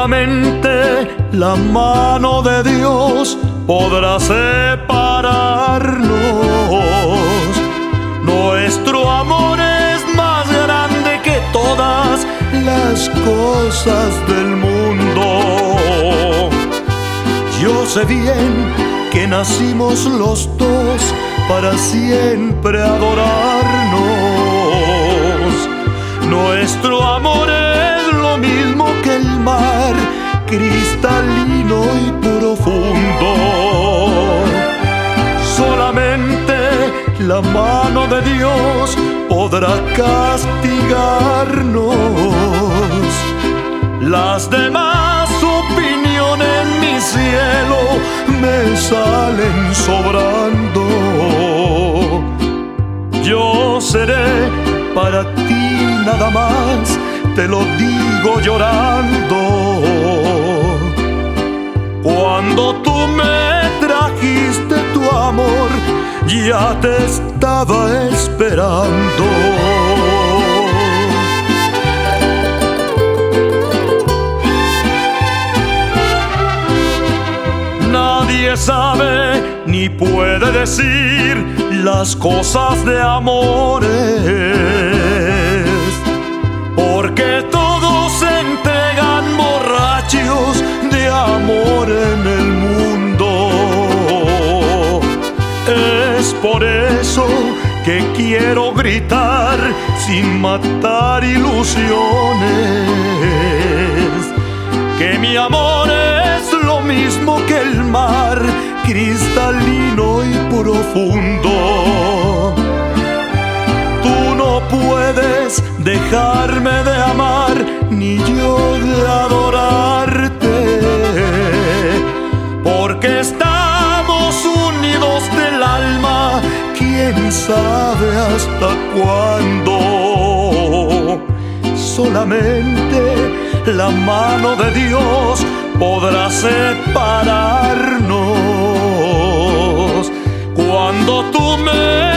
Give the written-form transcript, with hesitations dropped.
Solamente la mano de Dios podrá separarnos. Nuestro amor es más grande que todas las cosas del mundo. Yo sé bien que nacimos los dos para siempre adorarnos. Nuestro amor es lo mismo que el mar, cristalino y profundo. Solamente la mano de Dios podrá castigarnos. Las demás opiniones, mi cielo, me salen sobrando. Yo seré para ti nada más, te lo digo llorando. Cuando tú me trajiste tu amor, ya te estaba esperando. Nadie sabe ni puede decir las cosas de amores, porque todos se entregan borrachos de amor en el mundo. Es por eso que quiero gritar sin matar ilusiones, que mi amor es lo mismo que el mar, cristalino y profundo. Tú no puedes dejarme de amar, ni yo de adorarte, porque estamos unidos del alma, quién sabe hasta cuándo. Solamente la mano de Dios podrá separarnos. Cuando tú me